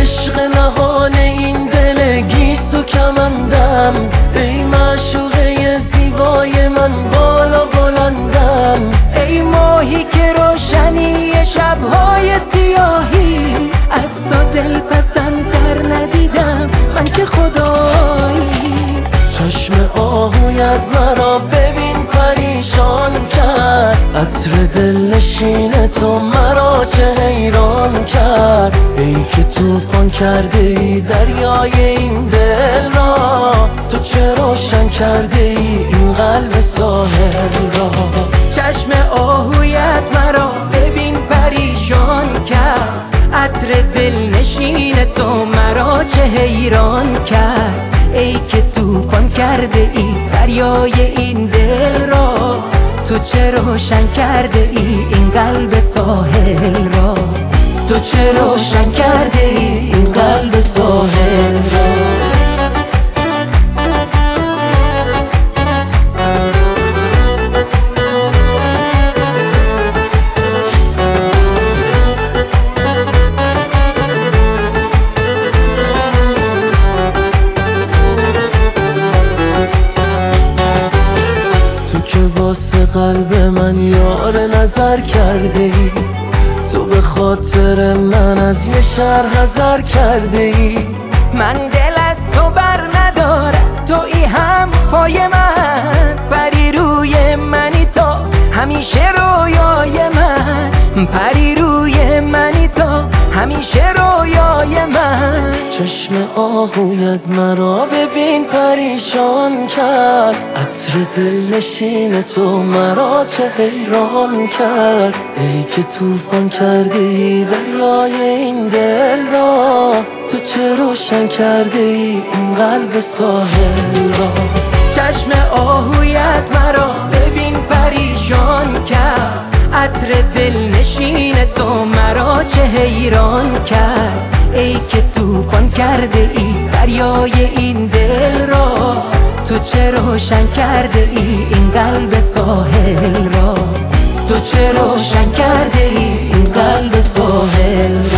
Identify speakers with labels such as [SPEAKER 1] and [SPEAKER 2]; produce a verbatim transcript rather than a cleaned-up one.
[SPEAKER 1] عشق نهان این دل گیسو کمندم، ای معشوقه زیبای من بالا بلندم،
[SPEAKER 2] ای ماهی که روشنی شبهای سیاهی، از تو دل پسندتر ندیدم من که خدایی.
[SPEAKER 1] چشم آهویت مرا ببین پریشان کرد، عطر دلنشین تو مرا چه حیران کرد، ای که طوفان کرده ای دریای این دل را، تو چه روشن کرده ای این قلب ساحل را.
[SPEAKER 2] چشم آهویت مرا ببین پریشان کرد، عطر دلنشین تو مرا چه حیران کرد، ای که طوفان کرده ای دریای این دل را، تو چه روشن کرده ای این قلب ساحل را،
[SPEAKER 1] تو چه روشن کرده ای این قلب ساحل را. که واسه قلب من یار نظر کرده ای، تو به خاطر من از یه شهر حذر کرده ای.
[SPEAKER 2] من دل از تو بر ندارم، تویی هم پای من، پری روی منی تو همیشه رویای من، پری روی منی تو همیشه رویای من.
[SPEAKER 1] چشم آهویت مرا ببین پریشان کرد، عطر دلنشین تو مرا چه حیران کرد، ای که طوفان کرده ای دریای این دل را، تو چه روشن کرده ای این قلب ساحل را.
[SPEAKER 2] چشم آهویت مرا ببین پریشان کرد، عطر دلنشین تو مرا چه حیران کرد، ای که طوفان کرده ای دریای این دل را، تو چه روشن کرده ای این قلب ساحل را،
[SPEAKER 1] تو چه روشن کرده ای این قلب ساحل را.